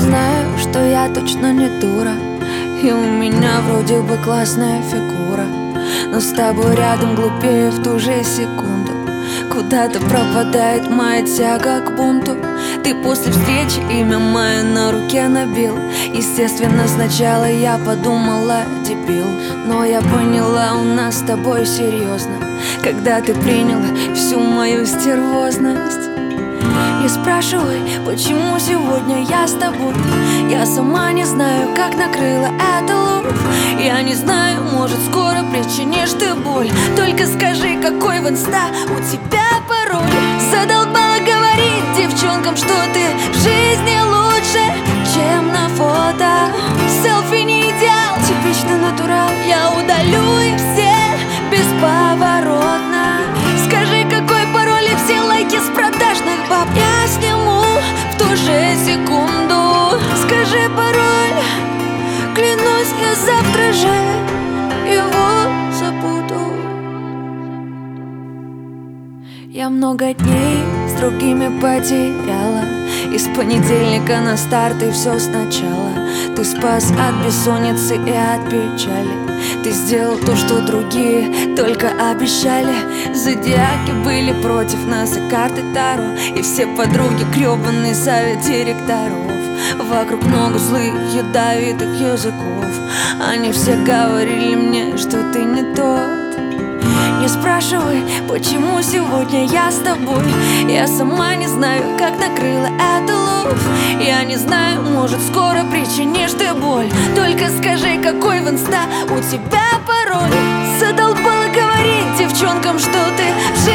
знаю, что я точно не дура, и у меня вроде бы классная фигура, но с тобой рядом глупее в ту же секунду. Куда-то пропадает моя тяга к бунту. Ты после встречи имя мое на руке набил. Естественно, сначала я подумала, дебил, но я поняла, у нас с тобой серьезно, когда ты приняла всю мою стервозность. Не спрашивай, почему сегодня я с тобой. Я сама не знаю, как накрыла это ложь. Я не знаю, может, скоро причинишь ты боль. Только скажи, какой в инста у тебя пароль. Задолбала говорить девчонкам, что ты в жизни лучше, чем на фото. Селфи не идеал, типичный натурал. Я удалю их все бесповоротно. Скажи, какой пароль, и все лайки с продажных баб я сниму в ту же секунду. Скажи пароль, клянусь, я завтра же его забуду. Я много дней с другими потеряла, из понедельника на старт и все сначала. Ты спас от бессонницы и от печали. Ты сделал то, что другие только обещали. Зодиаки были против нас и карты Таро, и все подруги гребаный совет директоров. Вокруг много злых ядовитых языков. Они все говорили мне, что ты не тот. Не спрашивай, почему сегодня я с тобой. Я сама не знаю, как накрыла это ложь. Я не знаю, может, скоро причинишь ты боль. Только скажи, какой в инста у тебя пароль. Задолбала говорить девчонкам, что ты в